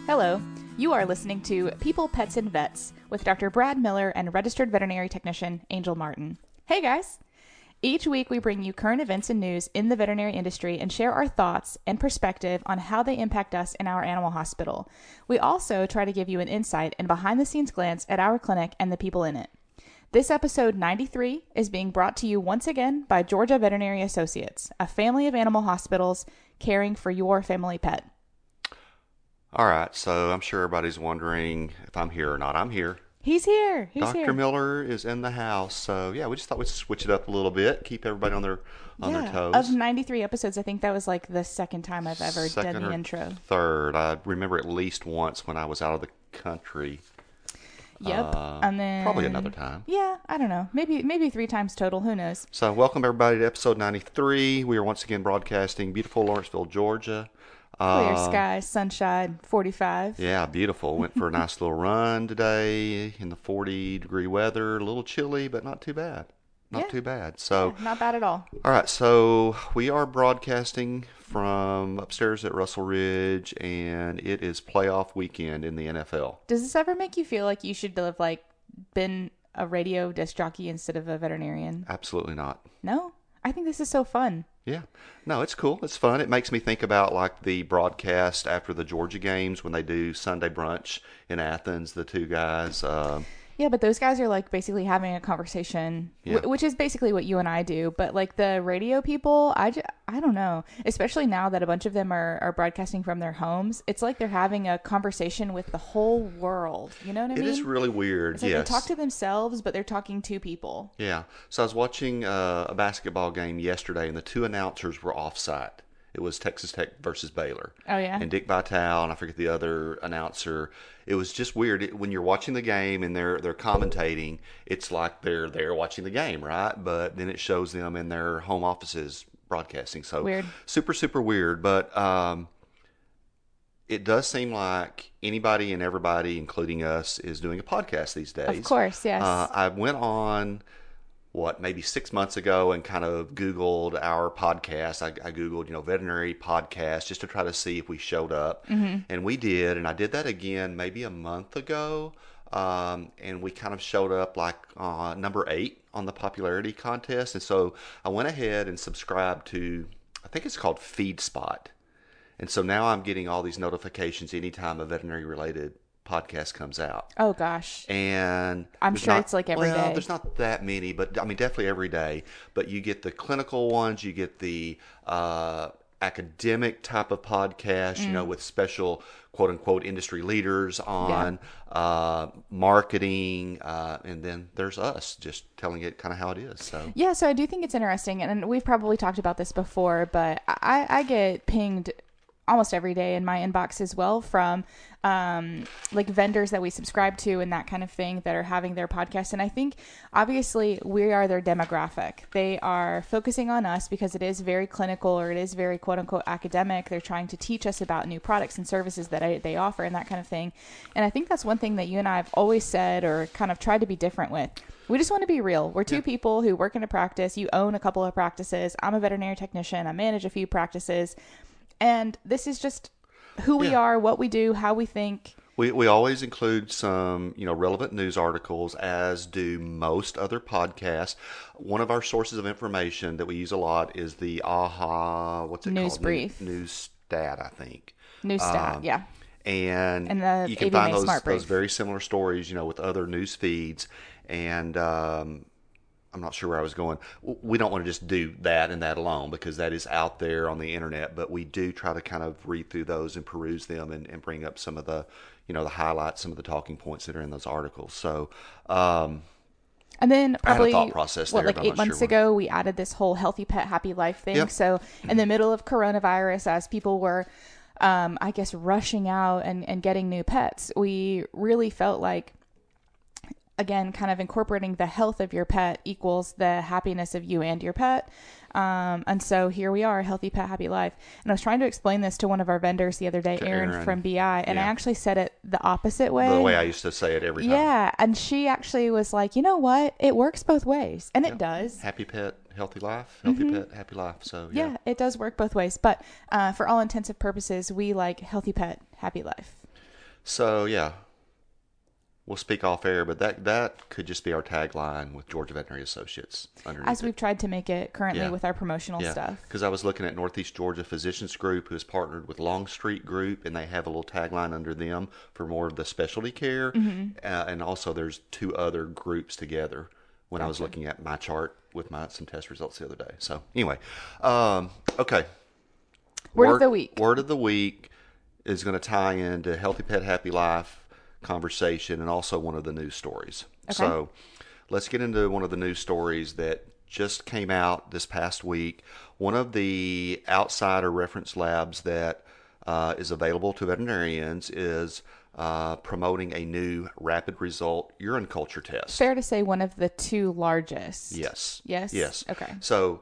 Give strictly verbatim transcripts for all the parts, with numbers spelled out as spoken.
Hello, you are listening to People, Pets, and Vets with Doctor Brad Miller and registered veterinary technician Angel Martin. Hey guys! Each week we bring you current events and news in the veterinary industry and share our thoughts and perspective on how they impact us in our animal hospital. We also try to give you an insight and behind-the-scenes glance at our clinic and the people in it. This episode ninety-three is being brought to you once again by Georgia Veterinary Associates, a family of animal hospitals caring for your family pet. All right, so I'm sure everybody's wondering if I'm here or not. I'm here. He's here. He's Doctor here. Miller is in the house. So, yeah, we just thought we'd switch it up a little bit, keep everybody on their on yeah. their toes. Of ninety-three episodes, I think that was like the second time I've ever Second done the or intro. Third. I remember at least once when I was out of the country. Yep. Uh, and then probably another time. Yeah, I don't know. Maybe maybe three times total. Who knows? So, welcome everybody to episode ninety-three. We are once again broadcasting beautiful Lawrenceville, Georgia. Clear Uh, skies, sunshine, forty-five. Yeah, beautiful. Went for a nice little run today in the forty degree weather. A little chilly, but not too bad. Not Yeah. too bad. So, Yeah, not bad at all. all right. So we are broadcasting from upstairs at Russell Ridge, and it is playoff weekend in the N F L. Does this ever make you feel like you should have like been a radio disc jockey instead of a veterinarian? Absolutely not. No? I think this is so fun. Yeah. No, it's cool. It's fun. It makes me think about like the broadcast after the Georgia games when they do Sunday brunch in Athens, the two guys. Uh, Yeah, but those guys are like basically having a conversation, Yeah. wh- which is basically what you and I do. But like the radio people, I, ju- I don't know, especially now that a bunch of them are, are broadcasting from their homes. It's like they're having a conversation with the whole world. You know what I it mean? is really weird. It's like yes. they talk to themselves, but they're talking to people. Yeah. So I was watching uh, a basketball game yesterday, and the two announcers were off-site. It was Texas Tech versus Baylor. Oh, yeah? And Dick Vitale, and I forget the other announcer. It was just weird. It, when you're watching the game and they're they're commentating, it's like they're there watching the game, right? But then it shows them in their home offices broadcasting. So Weird. super, super weird. But um, it does seem like anybody and everybody, including us, is doing a podcast these days. Of course, yes. Uh, I went on, what, maybe six months ago and kind of Googled our podcast. I, I Googled, you know, veterinary podcast just to try to see if we showed up. Mm-hmm. And we did. And I did that again maybe a month ago. Um, and we kind of showed up like uh, number eight on the popularity contest. And so I went ahead and subscribed to, I think it's called FeedSpot. And so now I'm getting all these notifications anytime a veterinary related podcast comes out. Oh, gosh. And I'm there's sure not- it's like every well, day. there's not that many, but I mean, definitely every day. But you get the clinical ones, you get the uh, academic type of podcast, you Mm. know, with special quote unquote industry leaders on uh, marketing. Uh, and then there's us just telling it kind of how it is. So, Yeah, so I do think it's interesting, and we've probably talked about this before, but I, I get pinged almost every day in my inbox as well from um, like vendors that we subscribe to and that kind of thing that are having their podcast. And I think obviously we are their demographic. They are focusing on us because it is very clinical or it is very quote unquote academic. They're trying to teach us about new products and services that I, they offer and that kind of thing. And I think that's one thing that you and I have always said or kind of tried to be different with. We just want to be real. We're two yeah. people who work in a practice. You own a couple of practices. I'm a veterinary technician. I manage a few practices. And this is just who we Yeah. are, what we do, how we think. We we always include some, you know, relevant news articles, as do most other podcasts. One of our sources of information that we use a lot is the AHA, what's it News called? Brief. News, News Stat, I think. News Stat, Um, yeah. And, And the you can A V M A find those, Smart Brief. those very similar stories, you know, with other news feeds. And um, I'm not sure where I was going. We don't want to just do that and that alone because that is out there on the internet. But we do try to kind of read through those and peruse them and, and bring up some of the, you know, the highlights, some of the talking points that are in those articles. So, um, And then I had a probably, thought process what, there, like but I'm eight not months sure ago, we added this whole healthy pet, happy life thing. Yep. So in the middle of coronavirus, as people were, um, I guess, rushing out and, and getting new pets, we really felt like, again, kind of incorporating the health of your pet equals the happiness of you and your pet. Um, and so here we are, healthy pet, happy life. And I was trying to explain this to one of our vendors the other day, To Erin, Erin. from B I, and I Yeah. actually said it the opposite way. the way I used to say it every time. Yeah, and she actually was like, you know what? It works both ways, and it Yeah. does. Happy pet, healthy life. Healthy pet, happy life. So, yeah. Yeah, it does work both ways. But uh, for all intents and purposes, we like healthy pet, happy life. So yeah, we'll speak off air, but that that could just be our tagline with Georgia Veterinary Associates underneath As we've it. tried to make it currently Yeah. with our promotional Yeah, stuff. because I was looking at Northeast Georgia Physicians Group, who has partnered with Longstreet Group, and they have a little tagline under them for more of the specialty care. Mm-hmm. Uh, and also, there's two other groups together. When I was Gotcha. looking at my chart with my some test results the other day. So anyway, um, okay. Word of the week. Word of the week is going to tie into Healthy Pet Happy Life conversation and also one of the news stories. Okay. So let's get into one of the news stories that just came out this past week. One of the outsider reference labs that uh, is available to veterinarians is uh, promoting a new rapid result urine culture test. Fair to say one of the two largest. Yes. Yes? Yes. Okay. So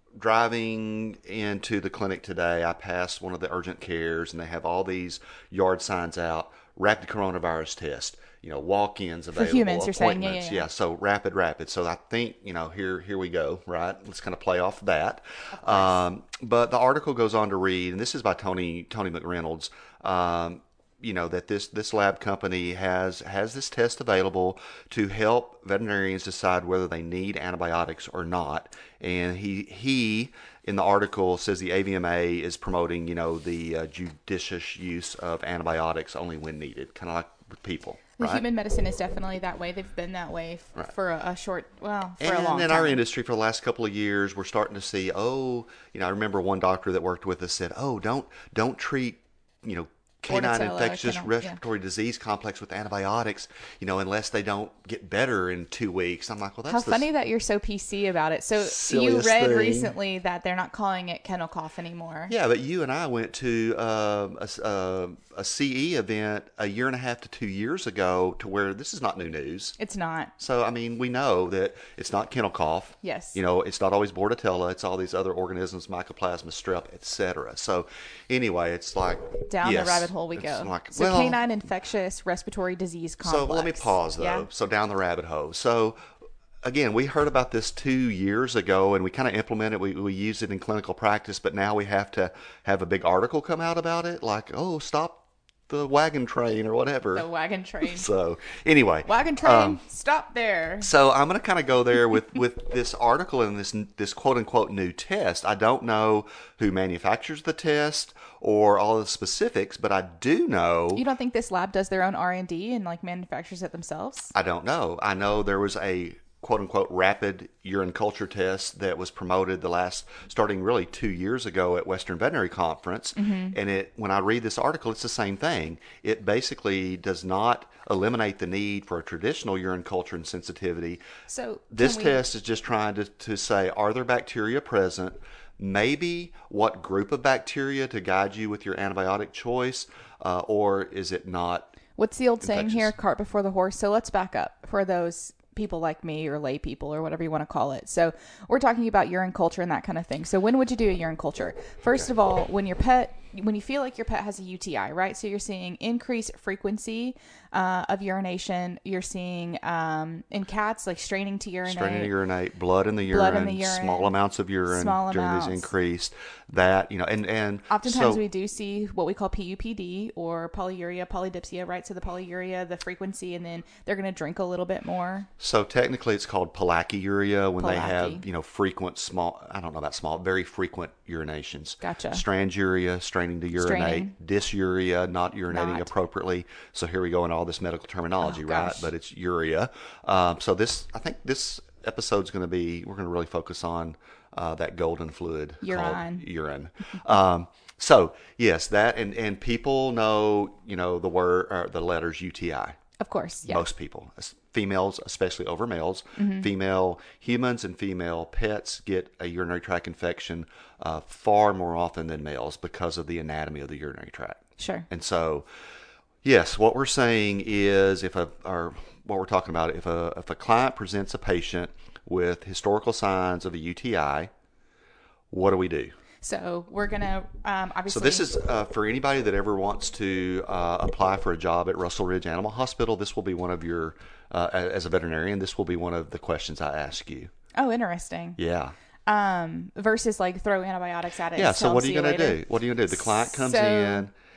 driving into the clinic today, I passed one of the urgent cares, and they have all these yard signs out, rapid coronavirus test, you know, walk-ins available, humans, you're saying. appointments. Yeah, yeah, yeah. So rapid, rapid. So I think, you know, here here we go, right? Let's kind of play off that. Um, but the article goes on to read, and this is by Tony Tony McReynolds, um, you know, that this this lab company has has this test available to help veterinarians decide whether they need antibiotics or not. And he he in the article says the A V M A is promoting, you know, the uh, judicious use of antibiotics only when needed, kind of like with people. The Right? human medicine is definitely that way. They've been that way f- Right. for a, a short, well, for And a long in time. our industry, for the last couple of years, we're starting to see, oh, you know, I remember one doctor that worked with us said, oh, don't don't treat, you know, canine Bordetella, infectious canine- respiratory disease complex with antibiotics, you know, unless they don't get better in two weeks. I'm like, well, that's How the funny that you're so P C about it. So you silliest read thing. recently that they're not calling it kennel cough anymore. Yeah, but you and I went to um, a, s- uh, a C E event a year and a half to two years ago to where this is not new news. It's not. So, I mean, we know that it's not kennel cough. Yes. You know, it's not always Bordetella. It's all these other organisms, Mycoplasma, strep, et cetera. So, anyway, it's like... Down yes, the rabbit hole we it's go. Like, so well, canine infectious respiratory disease complex. so let me pause, though. Yeah? So down the rabbit hole. So, again, we heard about this two years ago, and we kind of implemented. We we used it in clinical practice, but now we have to have a big article come out about it, like, oh, stop the wagon train or whatever. The wagon train. So anyway, Wagon train, um, stop there. so I'm going to kind of go there with, with this article and this this quote unquote new test. I don't know who manufactures the test or all the specifics, but I do know. You don't think this lab does their own R and D and like manufactures it themselves? I don't know. I know there was a quote unquote rapid urine culture test that was promoted the last starting really two years ago at Western Veterinary Conference. Mm-hmm. And it when I read this article, it's the same thing. It basically does not eliminate the need for a traditional urine culture and sensitivity. So This can we- test is just trying to, to say, are there bacteria present? Maybe what group of bacteria to guide you with your antibiotic choice, uh, or is it not? What's the old saying here? infectious. Cart before the horse. So let's back up for those people like me or lay people or whatever you want to call it. So we're talking about urine culture and that kind of thing. So when would you do a urine culture? First of all, when your pet, when you feel like your pet has a U T I, right? So you're seeing increased frequency uh, of urination. You're seeing um, in cats like straining to urinate. Straining to urinate, blood in the urine, Blood in the urine, small amounts of urine small during amounts. these increased. That, you know, and, and Oftentimes so, we do see what we call P U P D or polyuria, polydipsia, right? So the polyuria, the frequency, and then they're going to drink a little bit more. So technically it's called polakiuria when they have, Polaki. you know, frequent small, I don't know about small, very frequent urinations. Gotcha. Stranduria, straining to urinate. Straining. Dysuria, not urinating Not. appropriately. So here we go in all this medical terminology, Oh, right? gosh. But it's urea. Um, so this, I think this episode's going to be, we're going to really focus on uh, that golden fluid Urine. called urine. um, so yes, that, and, and people know, you know, the word, or the letters U T I. Of course, yeah. Most people, as- females, especially over males, Mm-hmm. female humans and female pets get a urinary tract infection uh, far more often than males because of the anatomy of the urinary tract. Sure. And so, yes, what we're saying is if a, or what we're talking about, if a, if a client presents a patient with historical signs of a U T I, what do we do? So we're gonna um, obviously. So this is uh, for anybody that ever wants to uh, apply for a job at Russell Ridge Animal Hospital. This will be one of your, uh, as a veterinarian, this will be one of the questions I ask you. Oh, interesting. Yeah. Um, versus like throw antibiotics at it. Yeah. and So tell what are them, you "See going to later." do? What are you going to do? The client comes So- in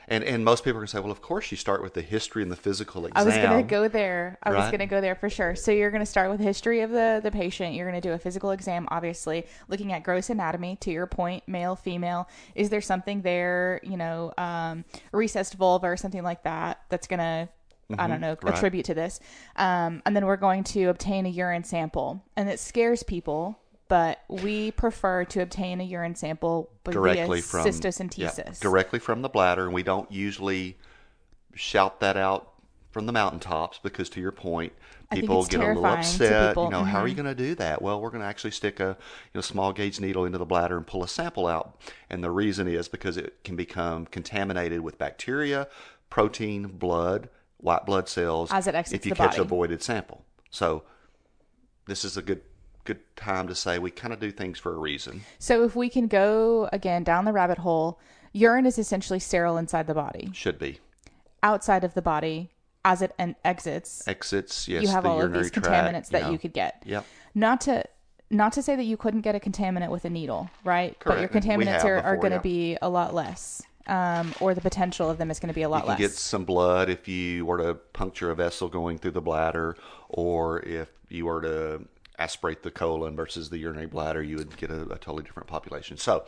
And and most people are going to say, well, of course you start with the history and the physical exam. I was going to go there. I was Right. going to go there for sure. So you're going to start with history of the, the patient. You're going to do a physical exam, obviously, looking at gross anatomy, to your point, male, female. Is there something there, you know, um, recessed vulva or something like that that's going to, I don't know, right. attribute to this. Um, and then we're going to obtain a urine sample. And it scares people, but we prefer to obtain a urine sample directly via from cystocentesis. yeah, directly from the bladder, and we don't usually shout that out from the mountaintops because, to your point, I think people it's get a little terrifying to upset. people. You know, how are you Mhm. going to do that? Well, we're going to actually stick a you know small gauge needle into the bladder and pull a sample out, and the reason is because it can become contaminated with bacteria, protein, blood, white blood cells As it exits if you the catch a body. voided sample. So this is a good good time to say we kind of do things for a reason. So if we can go again down the rabbit hole, urine is essentially sterile inside the body. Should be. Outside of the body, as it en- exits, Exits, yes, you have the all of urinary these tract, contaminants that know. you could get. Yep. Not to not to say that you couldn't get a contaminant with a needle, right? But your Correct. We contaminants have are, are before, going to yeah. be a lot less. Um, or the potential of them is going to be a lot You can less. get some blood if you were to puncture a vessel going through the bladder, or if you were to aspirate the colon versus the urinary bladder, you would get a, a totally different population. So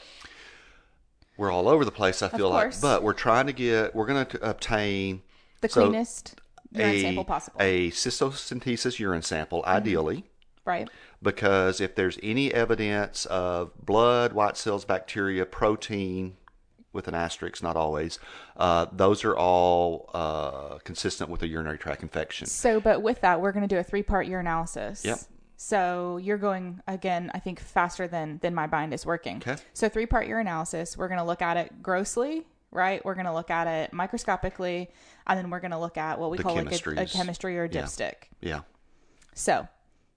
we're all over the place, I feel like, course. but we're trying to get, we're going to obtain the so cleanest urine a, sample possible, a cystocentesis urine sample, Mm-hmm. ideally. right? Because if there's any evidence of blood, white cells, bacteria, protein, with an asterisk, not always, uh, those are all uh, consistent with a urinary tract infection. So, but with that, we're going to do a three-part urinalysis. Yep. So you're going, again, I think faster than, than my mind is working. Okay. So three-part urinalysis, we're going to look at it grossly, right? We're going to look at it microscopically, and then we're going to look at what we The call like a, a chemistries. chemistry or a Yeah. dipstick. Yeah. So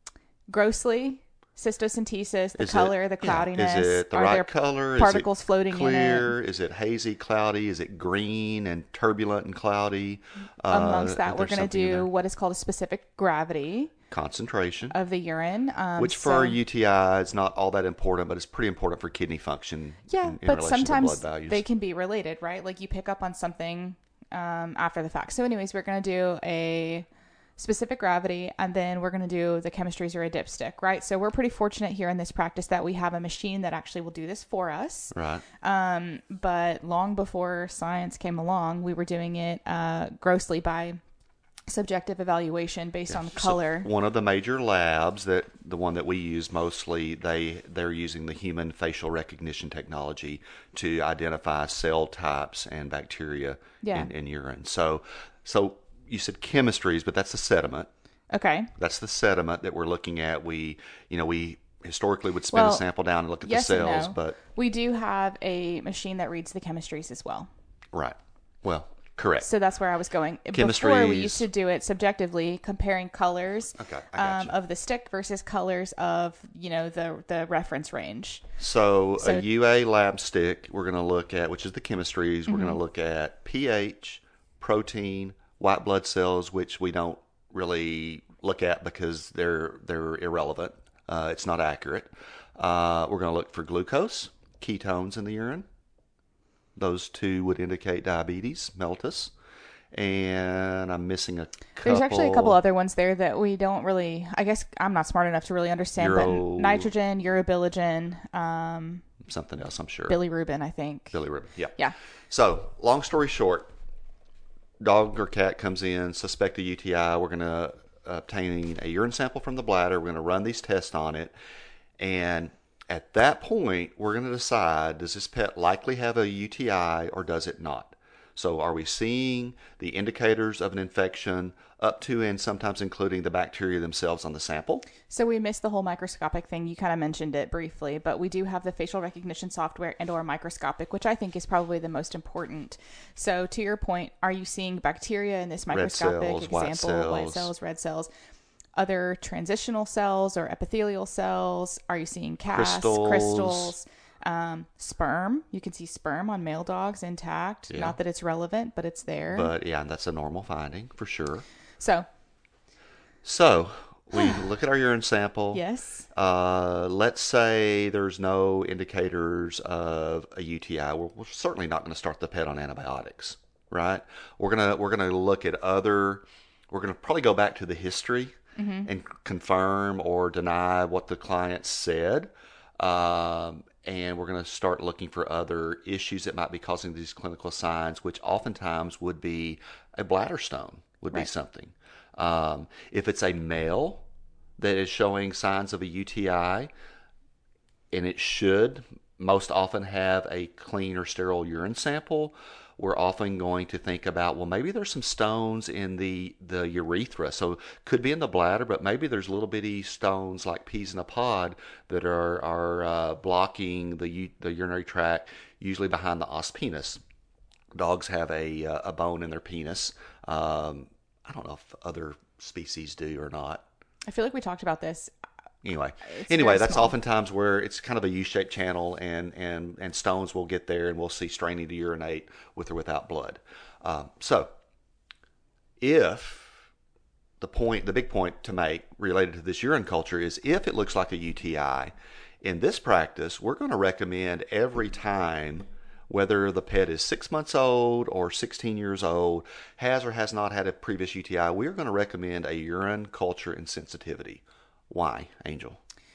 grossly, cystocentesis, the Is color, it, the yeah. cloudiness. Is it the are right there color? particles is it floating in it? clear? Is it hazy, cloudy? Is it green and turbulent and cloudy? Uh, Amongst that, if we're there's going to something in do there. what is called a specific gravity concentration, of the urine. Um, which for so- a U T I is not all that important, but it's pretty important for kidney function. Yeah, in, in but relation sometimes to blood values. they can be related, right? Like you pick up on something um, after the fact. So anyways, we're going to do a specific gravity, and then we're going to do the chemistries or a dipstick, right? So we're pretty fortunate here in this practice that we have a machine that actually will do this for us. Right. Um, but long before science came along, we were doing it uh, grossly by subjective evaluation based on the So color. one of the major labs, that the one that we use mostly, they they're using the human facial recognition technology to identify cell types and bacteria Yeah. in, in urine. So so you said chemistries, but that's the sediment. Okay. That's the sediment that we're looking at. We you know we historically would spin Well, a sample down and look at Yes the and cells, no. but We do have a machine that reads the chemistries as well. right. Well, correct. So that's where I was going. Before we Chemistries. used to do it subjectively, comparing colors Okay, I got um, you. of the stick versus colors of, you know, the the reference range. So, So- a U A lab stick, we're going to look at, which is the chemistries. We're Mm-hmm. going to look at pH, protein, white blood cells, which we don't really look at because they're they're irrelevant. Uh, it's not accurate. Uh, we're going to look for glucose, ketones in the urine. Those two would indicate diabetes mellitus. And I'm missing a couple. There's actually a couple other ones there that we don't really, I guess I'm not smart enough to really understand, Uro- but nitrogen, urobilinogen, um, Something else, I'm sure. bilirubin, I think. Bilirubin, yeah. Yeah. So, long story short, dog or cat comes in, suspect a U T I. We're going to obtain a urine sample from the bladder. We're going to run these tests on it. And at that point, we're going to decide, does this pet likely have a U T I or does it not? So are we seeing the indicators of an infection up to and sometimes including the bacteria themselves on the sample? So we missed the whole microscopic thing. You kind of mentioned it briefly, but we do have the facial recognition software and or microscopic, which I think is probably the most important. So to your point, are you seeing bacteria in this microscopic cells, white example? White cells. cells, red cells, other transitional cells or epithelial cells? Are you seeing casts, Crystals. crystals, um, sperm? You can see sperm on male dogs intact. Yeah. Not that it's relevant, but it's there. But yeah, that's a normal finding for sure. so So we look at our urine sample. yes. Uh, let's say there's no indicators of a U T I. We're, we're certainly not going to start the pet on antibiotics. right? We're gonna we're gonna look at other. We're gonna probably go back to the history mm-hmm. and confirm or deny what the client said. Um, and we're going to start looking for other issues that might be causing these clinical signs, which oftentimes would be a bladder stone, would right. be something. Um, if it's a male that is showing signs of a U T I, and it should most often have a clean or sterile urine sample, we're often going to think about, well, maybe there's some stones in the, the urethra. So could be in the bladder, but maybe there's little bitty stones like peas in a pod that are, are uh, blocking the, the urinary tract, usually behind the os penis. Dogs have a, a bone in their penis. Um, I don't know if other species do or not. I feel like we talked about this. Anyway, It's anyway, very that's small. oftentimes where it's kind of a U-shaped channel, and, and, and stones will get there, and we'll see straining to urinate with or without blood. Um, so, if the point, the big point to make related to this urine culture is if it looks like a U T I, in this practice, we're going to recommend every time, whether the pet is six months old or sixteen years old, has or has not had a previous U T I, we're going to recommend a urine culture and sensitivity. Why, Angel?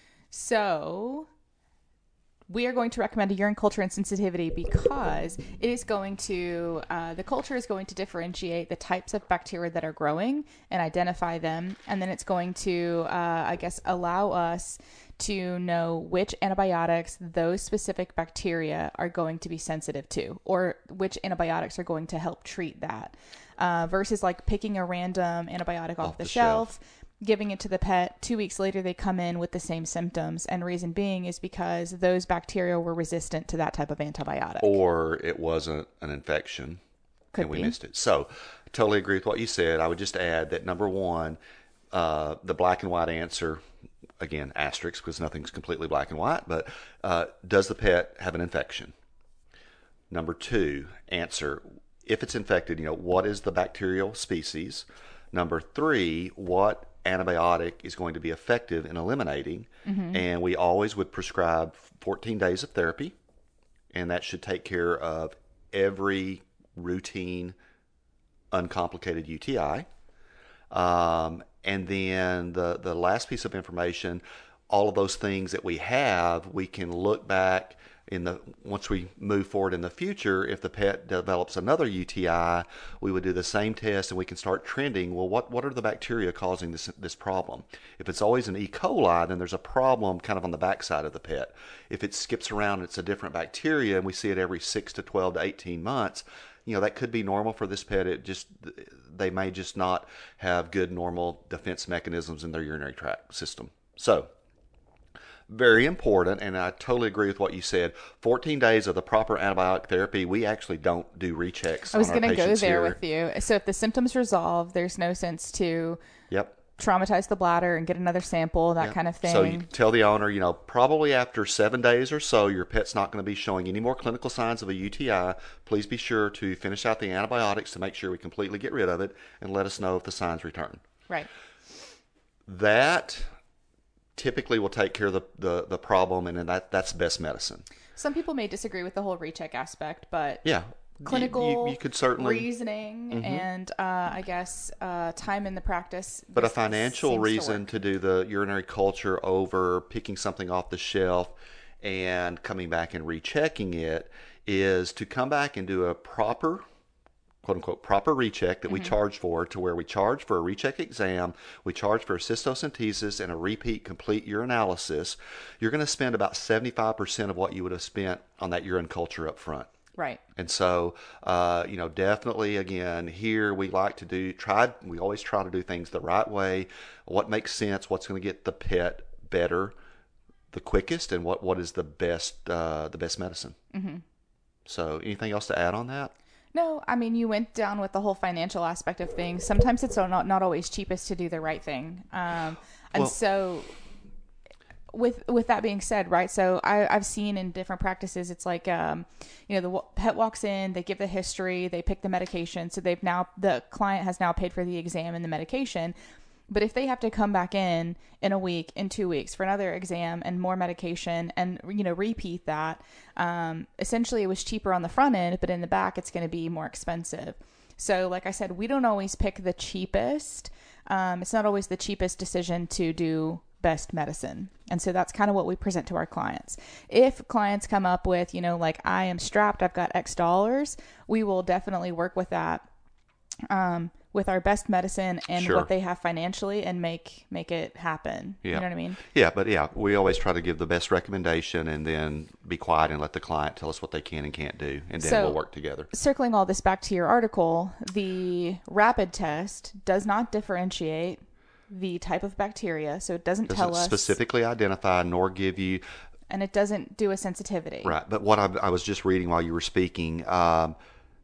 So we are going to recommend a urine culture and sensitivity because it is going to, uh, the culture is going to differentiate the types of bacteria that are growing and identify them. And then it's going to, uh, I guess, allow us to know which antibiotics those specific bacteria are going to be sensitive to, or which antibiotics are going to help treat that, uh, versus like picking a random antibiotic off, off the, the shelf, shelf, giving it to the pet. Two weeks later, they come in with the same symptoms. And reason being is because those bacteria were resistant to that type of antibiotic. Or it wasn't an infection. Could and we be. missed it. So I totally agree with what you said. I would just add that number one, uh, the black and white answer, again, asterisk, because nothing's completely black and white, but uh, does the pet have an infection? Number two, answer, if it's infected, you know, what is the bacterial species? Number three, what antibiotic is going to be effective in eliminating? Mm-hmm. And we always would prescribe fourteen days of therapy, and that should take care of every routine, uncomplicated U T I. Um, and then the, the last piece of information, all of those things that we have, we can look back in the, once we move forward in the future, if the pet develops another U T I, we would do the same test and we can start trending. Well, what, what are the bacteria causing this, this problem? If it's always an E. coli, then there's a problem kind of on the backside of the pet. If it skips around, it's a different bacteria, and we see it every six to twelve to eighteen months, you know, that could be normal for this pet. It just, they may just not have good normal defense mechanisms in their urinary tract system. So, very important, and I totally agree with what you said. fourteen days of the proper antibiotic therapy. We actually don't do rechecks. I was going to go there here. with you. So if the symptoms resolve, there's no sense to yep. traumatize the bladder and get another sample, that yep. kind of thing. So you tell the owner, you know, probably after seven days or so, your pet's not going to be showing any more clinical signs of a U T I. Please be sure to finish out the antibiotics to make sure we completely get rid of it, and let us know if the signs return. Right. That typically will take care of the, the, the problem, and then that, that's best medicine. Some people may disagree with the whole recheck aspect, but yeah, clinical you, you, you could certainly reasoning mm-hmm. and uh, I guess uh, time in the practice. But a financial reason to, to do the urinary culture over picking something off the shelf and coming back and rechecking it is to come back and do a proper, quote unquote, proper recheck that mm-hmm. we charge for, to where we charge for a recheck exam, we charge for a cystocentesis and a repeat complete urinalysis. You're going to spend about seventy-five percent of what you would have spent on that urine culture up front. Right. And so, uh, you know, definitely, again, here we like to do, try, we always try to do things the right way, what makes sense, what's going to get the pet better the quickest, and what, what is the best, uh, the best medicine. Mm-hmm. So anything else to add on that? No, I mean, you went down with the whole financial aspect of things. Sometimes it's not not always cheapest to do the right thing. Um, and well, so with with that being said, right, so I, I've seen in different practices, it's like, um, you know, the pet walks in, they give the history, they pick the medication. So they've now, the client has now paid for the exam and the medication. But if they have to come back in in a week, in two weeks for another exam and more medication and, you know, repeat that, um, essentially it was cheaper on the front end, but in the back it's going to be more expensive. So like I said, we don't always pick the cheapest. Um, it's not always the cheapest decision to do best medicine. And so that's kind of what we present to our clients. If clients come up with, you know, like, I am strapped, I've got X dollars, we will definitely work with that, um, with our best medicine and Sure. what they have financially and make, make it happen. Yeah. You know what I mean? Yeah, but yeah, we always try to give the best recommendation and then be quiet and let the client tell us what they can and can't do, and then So- we'll work together. Circling all this back to your article, the rapid test does not differentiate the type of bacteria. So it doesn't tell Doesn't us specifically identify nor give you and it doesn't do a sensitivity. right. But what I, I was just reading while you were speaking, um,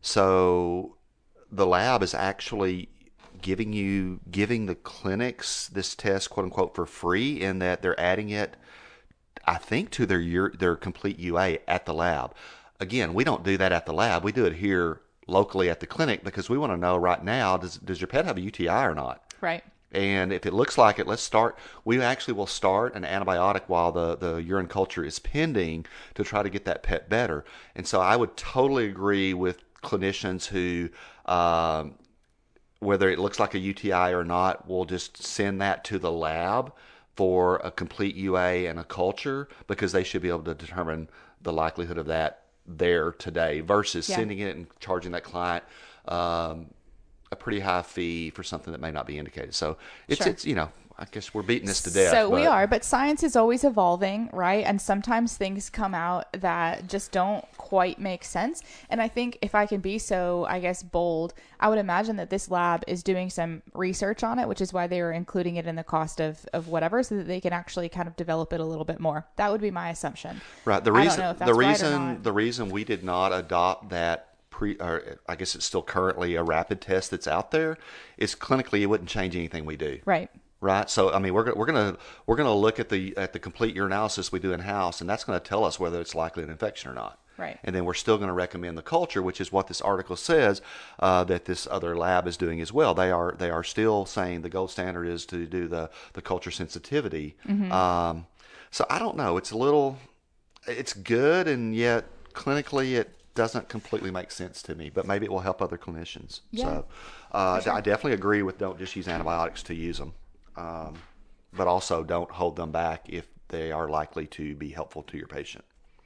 so the lab is actually giving you giving the clinics this test, quote unquote, for free, in that they're adding it, I think, to their year, their complete U A at the lab. Again, we don't do that at the lab. We do it here locally at the clinic because we want to know right now, does does your pet have a U T I or not? Right. And if it looks like it, let's start. We actually will start an antibiotic while the, the urine culture is pending to try to get that pet better. And so I would totally agree with clinicians who, um, whether it looks like a U T I or not, will just send that to the lab for a complete U A and a culture, because they should be able to determine the likelihood of that there today versus Yeah. sending it and charging that client um, a pretty high fee for something that may not be indicated. So it's, Sure. it's you know, I guess we're beating this to death. So we but- are, but science is always evolving, right? And sometimes things come out that just don't quite make sense. And I think if I can be so, I guess, bold, I would imagine that this lab is doing some research on it, which is why they were including it in the cost of, of whatever, so that they can actually kind of develop it a little bit more. That would be my assumption. Right. The I don't reason, know if that's the right or reason, not. the reason we did not adopt that pre, or I guess it's still currently a rapid test that's out there, is clinically it wouldn't change anything we do. Right. Right. So I mean, we're go- we're gonna we're gonna look at the at the complete urinalysis we do in house, and that's going to tell us whether it's likely an infection or not. Right. And then we're still going to recommend the culture, which is what this article says uh, that this other lab is doing as well. They are they are still saying the gold standard is to do the the culture sensitivity. Mm-hmm. Um, so I don't know. It's a little, it's good, and yet clinically it doesn't completely make sense to me. But maybe it will help other clinicians. Yeah. So uh, sure. I definitely agree with don't just use antibiotics to use them. Um, but also don't hold them back if they are likely to be helpful to your patient.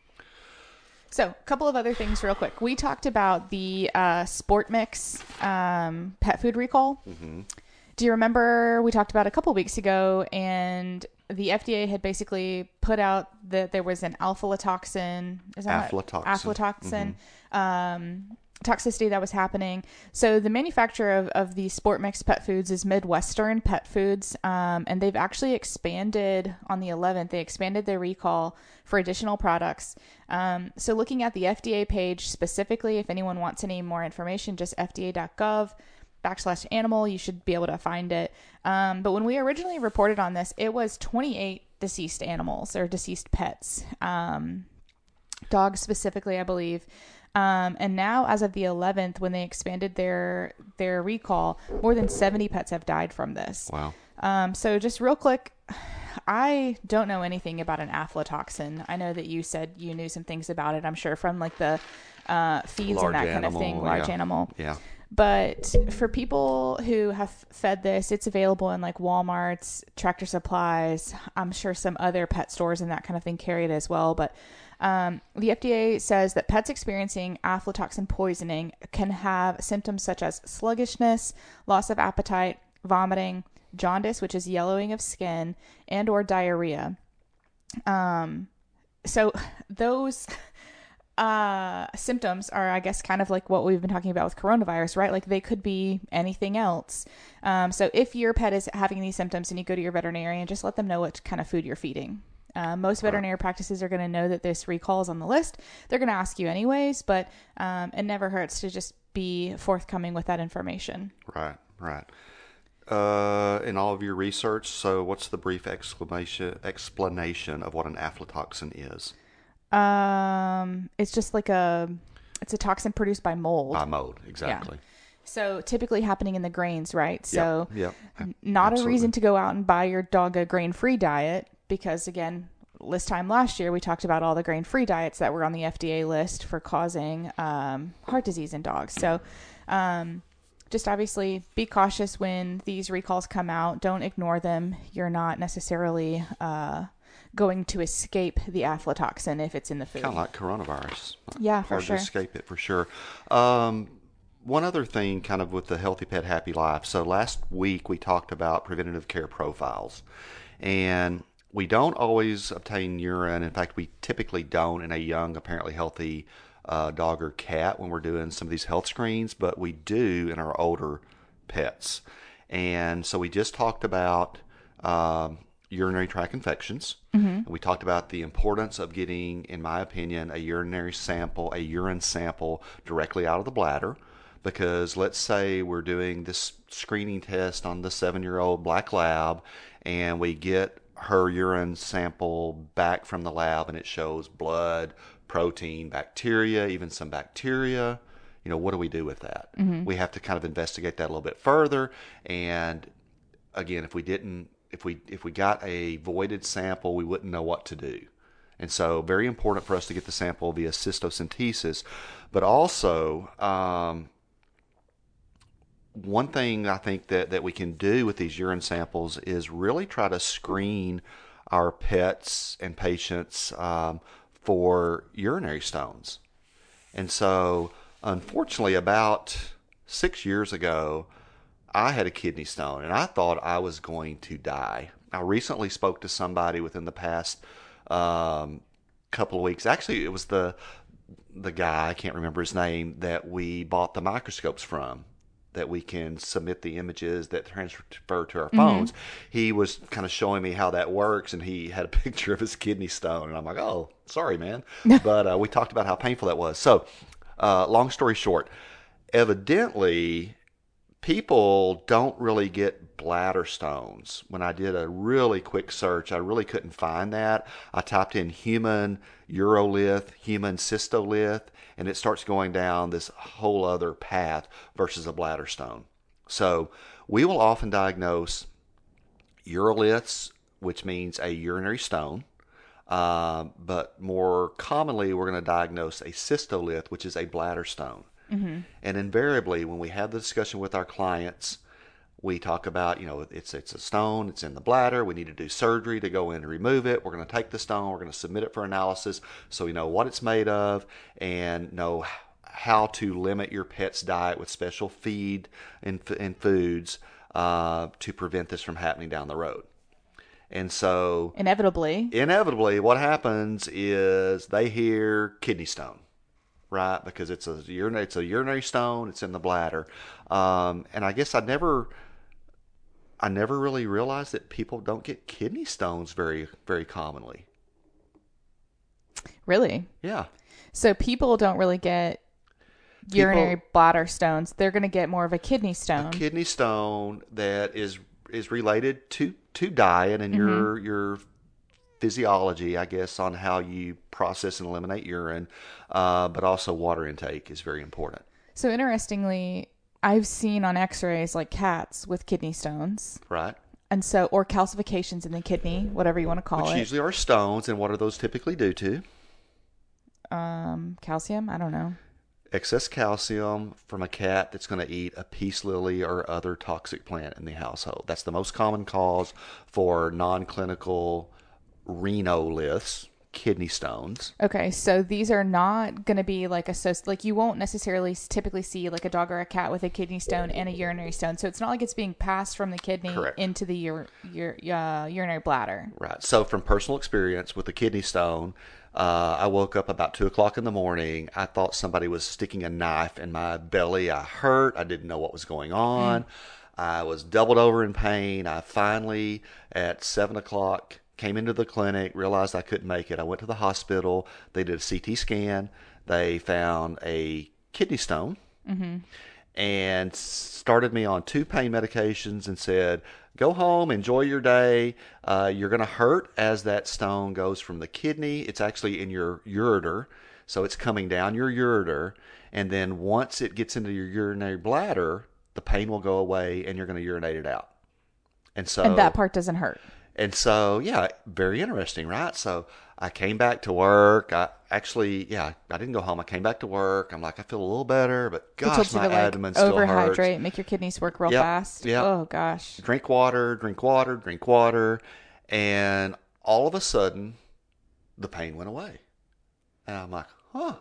So, a couple of other things real quick. We talked about the uh, Sport Mix um, pet food recall. Mm-hmm. Do you remember we talked about it a couple weeks ago, and the F D A had basically put out that there was an aflatoxin, is that Aflatoxin. aflatoxin um, toxicity that was happening. So the manufacturer of, of the Sport Mix pet foods is Midwestern Pet Foods, um, and they've actually expanded on the eleventh. They expanded their recall for additional products. Um, so looking at the F D A page specifically, if anyone wants any more information, just F D A dot gov backslash animal, you should be able to find it. Um, but when we originally reported on this, it was twenty-eight deceased animals or deceased pets, um, dogs specifically, I believe. Um, and now, as of the eleventh, when they expanded their their recall, more than seventy pets have died from this. Wow. Um, so just real quick, I don't know anything about an aflatoxin. I know that you said you knew some things about it, I'm sure, from like the uh, feeds Large and that kind of animal, thing, large yeah. animal. Yeah. But for people who have fed this, it's available in like Walmart's, Tractor Supplies. I'm sure some other pet stores and that kind of thing carry it as well. But um, the F D A says that pets experiencing aflatoxin poisoning can have symptoms such as sluggishness, loss of appetite, vomiting, jaundice, which is yellowing of skin, and or diarrhea. Um, so those uh symptoms are, I guess, kind of like what we've been talking about with coronavirus, right? Like they could be anything else. Um, so if your pet is having these symptoms and you go to your veterinarian, just let them know what kind of food you're feeding. Uh, most veterinary practices are going to know that this recall is on the list. They're going to ask you anyways, but um, it never hurts to just be forthcoming with that information. Right. Right. Uh, in all of your research, so what's the brief exclamation explanation of what an aflatoxin is? Um, it's just like a, it's a toxin produced by mold. By mold, exactly. So typically happening in the grains, right? So Yep, yep, n- not absolutely. a reason to go out and buy your dog a grain-free diet because, again, this time last year we talked about all the grain-free diets that were on the F D A list for causing um, heart disease in dogs. So um, just obviously be cautious when these recalls come out. Don't ignore them. You're not necessarily uh, going to escape the aflatoxin if it's in the food. Kind of like coronavirus. Yeah, for Hard sure. to escape it for sure. Um, one other thing kind of with the Healthy Pet Happy Life. So last week we talked about preventative care profiles. And we don't always obtain urine. In fact, we typically don't in a young, apparently healthy uh, dog or cat when we're doing some of these health screens, but we do in our older pets. And so we just talked about um, urinary tract infections. Mm-hmm. We talked about the importance of getting, in my opinion, a urinary sample, a urine sample directly out of the bladder. Because let's say we're doing this screening test on the seven-year-old black lab, and we get her urine sample back from the lab, and it shows blood, protein, bacteria, even some bacteria. You know, what do we do with that? Mm-hmm. We have to kind of investigate that a little bit further. And again, if we didn't, if we if we got a voided sample, we wouldn't know what to do. And so, very important for us to get the sample via cystocentesis, but also. Um, One thing I think that, that we can do with these urine samples is really try to screen our pets and patients um, for urinary stones. And so, unfortunately, about six years ago, I had a kidney stone, and I thought I was going to die. I recently spoke to somebody within the past um, couple of weeks. Actually, it was the the guy, I can't remember his name, that we bought the microscopes from, that we can submit the images that transfer to our phones. Mm-hmm. He was kind of showing me how that works, and he had a picture of his kidney stone. And I'm like, oh, sorry, man. But uh, we talked about how painful that was. So, uh, long story short, evidently, people don't really get bladder stones. When I did a really quick search, I really couldn't find that. I typed in human urolith, human cystolith, and it starts going down this whole other path versus a bladder stone. So we will often diagnose uroliths, which means a urinary stone. Uh, but more commonly, we're going to diagnose a cystolith, which is a bladder stone. Mm-hmm. And invariably, when we have the discussion with our clients, we talk about, you know, it's it's a stone, it's in the bladder, we need to do surgery to go in and remove it. We're going to take the stone, we're going to submit it for analysis so we know what it's made of and know how to limit your pet's diet with special feed and, and foods uh, to prevent this from happening down the road. And so... Inevitably. Inevitably, what happens is they hear kidney stone. Right, because it's a urinary, it's a urinary stone. It's in the bladder, um, and I guess I never, I never really realized that people don't get kidney stones very, very commonly. Really? Yeah. So people don't really get people, urinary bladder stones. They're going to get more of a kidney stone. A kidney stone that is is related to to diet and mm-hmm. your your. physiology, I guess, on how you process and eliminate urine, uh, but also water intake is very important. So interestingly, I've seen on x-rays like cats with kidney stones. Right. And so, or calcifications in the kidney, whatever you want to call Which it. Which usually are stones, and what are those typically due to? Um, calcium? I don't know. Excess calcium from a cat that's going to eat a peace lily or other toxic plant in the household. That's the most common cause for non-clinical renoliths, kidney stones. Okay, so these are not going to be like a like you won't necessarily typically see like a dog or a cat with a kidney stone and a urinary stone. So it's not like it's being passed from the kidney Correct. into the ur- ur- uh, urinary bladder. Right. So from personal experience with the kidney stone, uh, I woke up about two o'clock in the morning. I thought somebody was sticking a knife in my belly. I hurt. I didn't know what was going on. Mm. I was doubled over in pain. I finally, at seven o'clock, came into the clinic, realized I couldn't make it. I went to the hospital. They did a C T scan. They found a kidney stone mm-hmm. and started me on two pain medications and said, go home, enjoy your day. Uh, you're going to hurt as that stone goes from the kidney. It's actually in your ureter. So it's coming down your ureter, and then once it gets into your urinary bladder, the pain will go away, and you're going to urinate it out. And so, and that part doesn't hurt. And so, yeah, very interesting, right? So I came back to work. I actually, yeah, I didn't go home. I came back to work. I'm like, I feel a little better, but gosh, my to, abdomen like, still overhydrate, hurts. make your kidneys work real Yep, fast. yep. Oh gosh. Drink water, drink water, drink water, and all of a sudden, the pain went away. And I'm like, huh,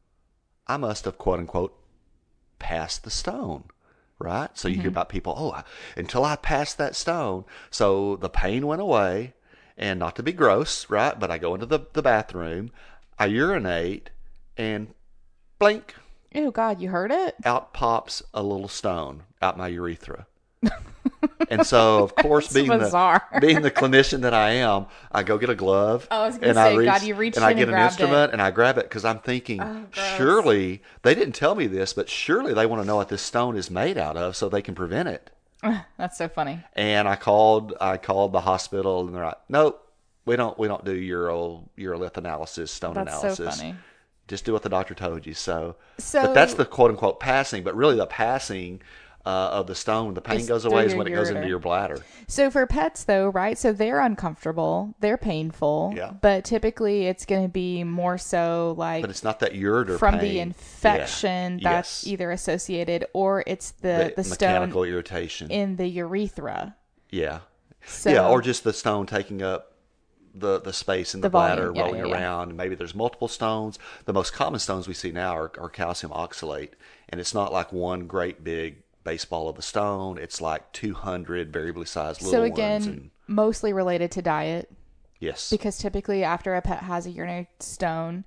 I must have, quote unquote, passed the stone. Right? So you mm-hmm. hear about people, oh, I, until I passed that stone. So the pain went away, and not to be gross, right? But I go into the, the bathroom, I urinate, and blink. Ew, God, you heard it? Out pops a little stone out my urethra. And so, of course, being the, being the clinician that I am, I go get a glove. I was going to say, I reach, God, you reach and in I get and an instrument it. and I grab it because I'm thinking, oh, surely, they didn't tell me this, but surely they want to know what this stone is made out of so they can prevent it. That's so funny. And I called, I called the hospital, and they're like, nope, we don't, we don't do uro, urolith analysis, stone That's analysis. That's so funny. Just do what the doctor told you. So, so but that's the quote unquote passing, but really the passing Uh, of the stone, the pain goes away is when it goes into your bladder. So for pets, though, right? So they're uncomfortable, they're painful, yeah. But typically it's going to be more so like. But it's not that ureter from pain. the infection yeah. that's yes. either associated or it's the the, the stone mechanical irritation in the urethra. Yeah, so, yeah, or just the stone taking up the the space in the, the bladder, volume. Yeah, rolling yeah, yeah. around. And maybe there's multiple stones. The most common stones we see now are, are calcium oxalate, and it's not like one great big baseball of a stone. It's like two hundred variably sized little so again ones. And, mostly related to diet. Yes, because typically after a pet has a urinary stone,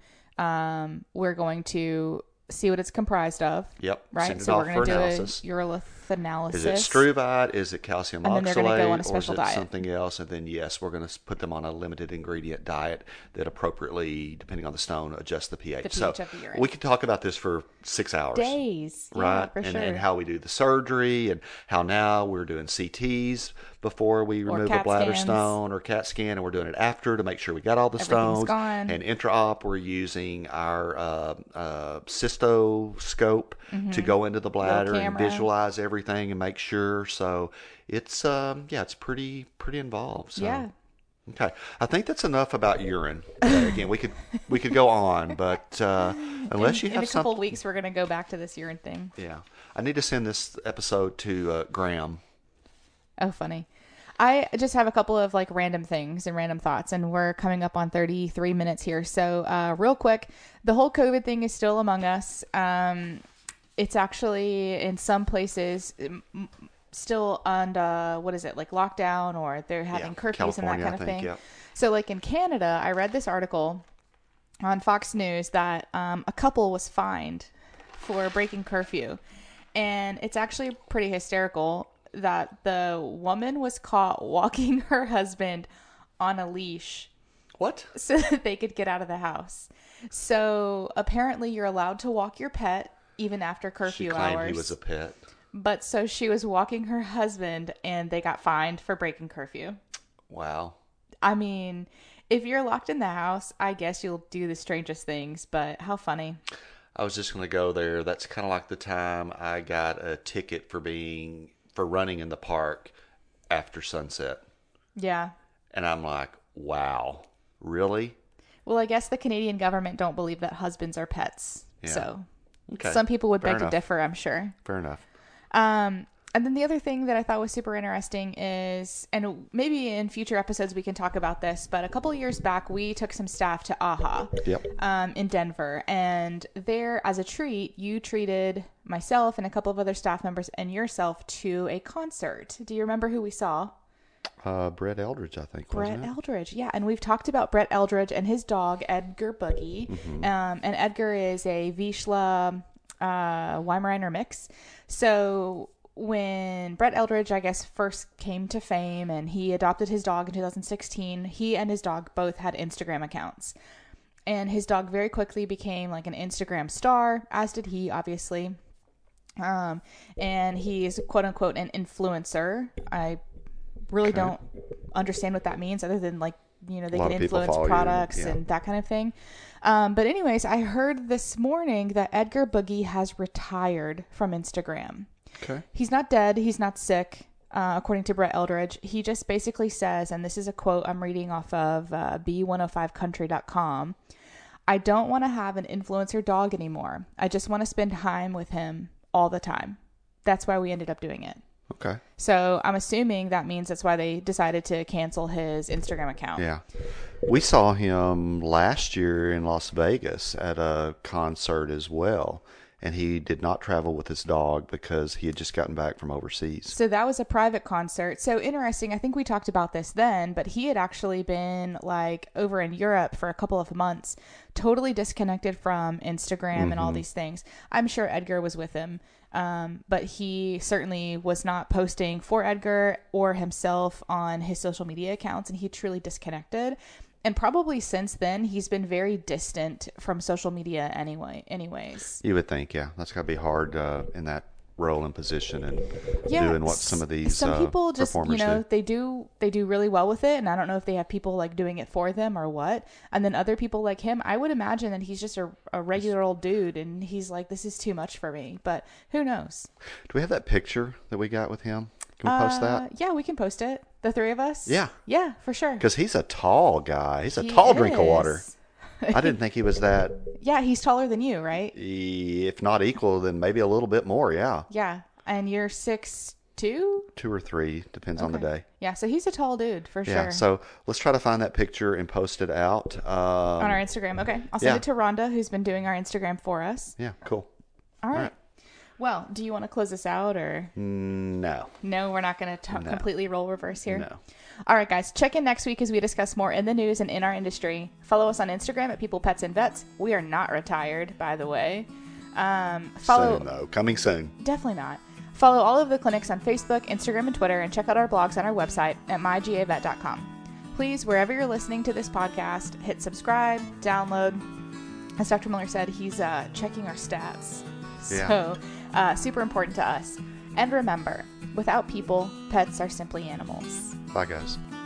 um we're going to see what it's comprised of. Yep. Right. Send it so off we're going to do analysis. a urolith analysis. Is it struvite? Is it calcium and then they're oxalate? Go on a or is special it diet. something else? And then, yes, we're going to put them on a limited ingredient diet that appropriately, depending on the stone, adjusts the pH. The pH so of the urine. We could talk about this for six hours. Days. Right? Yeah, for and, sure. and how we do the surgery and how now we're doing C Ts before we remove a bladder scans. stone or CAT scan, and we're doing it after to make sure we got all the stones. Gone. And intra-op, we're using our uh, uh, cystoscope mm-hmm. to go into the bladder and visualize everything and make sure. So it's um yeah, it's pretty pretty involved. So. Yeah. Okay, I think that's enough about urine. Uh, again, we could we could go on, but uh, unless in, you have in a couple some... weeks, we're gonna go back to this urine thing. Yeah, I need to send this episode to uh, Graham. Oh, funny. I just have a couple of like random things and random thoughts, and we're coming up on thirty-three minutes here. So, uh, real quick, the whole COVID thing is still among us. Um, it's actually in some places still on, uh, what is it, like lockdown, or they're having yeah, curfews California, and that kind I of think, thing. Yeah. So, like in Canada, I read this article on Fox News that um, a couple was fined for breaking curfew, and it's actually pretty hysterical that the woman was caught walking her husband on a leash. What? So that they could get out of the house. So apparently you're allowed to walk your pet even after curfew she claimed hours. He was a pet. But so she was walking her husband and they got fined for breaking curfew. Wow. I mean, if you're locked in the house, I guess you'll do the strangest things, but how funny. I was just going to go there. That's kind of like the time I got a ticket for being for running in the park after sunset. Yeah. And I'm like, wow, really? Well, I guess the Canadian government don't believe that husbands are pets. Yeah. So okay. Some people would Fair beg enough. to differ, I'm sure. Fair enough. Um, and then the other thing that I thought was super interesting is, and maybe in future episodes we can talk about this, but a couple of years back we took some staff to AHA yep. um, in Denver. And there, as a treat, you treated myself and a couple of other staff members and yourself to a concert. Do you remember who we saw? Uh, Brett Eldridge, I think. Brett wasn't it? Eldridge, yeah. And we've talked about Brett Eldridge and his dog, Edgar Boogie. Mm-hmm. Um, and Edgar is a Vizsla uh, Weimaraner mix. So when Brett Eldridge, I guess, first came to fame and he adopted his dog in two thousand sixteen, he and his dog both had Instagram accounts. And his dog very quickly became like an Instagram star, as did he, obviously. Um, and he's quote unquote an influencer. I really okay. don't understand what that means other than like, you know, they can influence products yeah. and that kind of thing. Um, but anyways, I heard this morning that Edgar Boogie has retired from Instagram. Okay. He's not dead. He's not sick. Uh, according to Brett Eldridge, he just basically says, and this is a quote I'm reading off of uh, B one oh five country dot com. I don't want to have an influencer dog anymore. I just want to spend time with him all the time. That's why we ended up doing it. Okay. So I'm assuming that means that's why they decided to cancel his Instagram account. Yeah. We saw him last year in Las Vegas at a concert as well. And he did not travel with his dog because he had just gotten back from overseas. So that was a private concert. So interesting. I think we talked about this then, but he had actually been like over in Europe for a couple of months, totally disconnected from Instagram mm-hmm. and all these things. I'm sure Edgar was with him. Um, but he certainly was not posting for Edgar or himself on his social media accounts, and he truly disconnected. And probably since then, he's been very distant from social media anyway. Anyways, you would think, yeah, that's got to be hard uh, in that role and position and yeah, doing what some of these some uh, people just you know do. they do they do really well with it, and I don't know if they have people like doing it for them or what. And then other people like him, I would imagine that he's just a, a regular old dude, and he's like, this is too much for me. But who knows? Do we have that picture that we got with him? Can we post uh, that? Yeah, we can post it. The three of us? Yeah. Yeah, for sure. Because he's a tall guy. He's a he tall is. drink of water. I didn't think he was that. Yeah, he's taller than you, right? If not equal, then maybe a little bit more, yeah. Yeah, and you're six two? Two or three, depends okay. on the day. Yeah, so he's a tall dude, for yeah, sure. So let's try to find that picture and post it out. Um, on our Instagram, okay. I'll send yeah. it to Rhonda, who's been doing our Instagram for us. Yeah, cool. All right. All right. Well, do you want to close this out or? No. No, we're not going to no. completely role reverse here. No. All right, guys. Check in next week as we discuss more in the news and in our industry. Follow us on Instagram at People, Pets, and Vets. We are not retired, by the way. Um, follow. Soon, though. Coming soon. Definitely not. Follow all of the clinics on Facebook, Instagram, and Twitter, and check out our blogs on our website at my g a vet dot com. Please, wherever you're listening to this podcast, hit subscribe, download. As Doctor Miller said, he's uh, checking our stats. Yeah. So, uh, super important to us. And remember, without people, pets are simply animals. Bye, guys.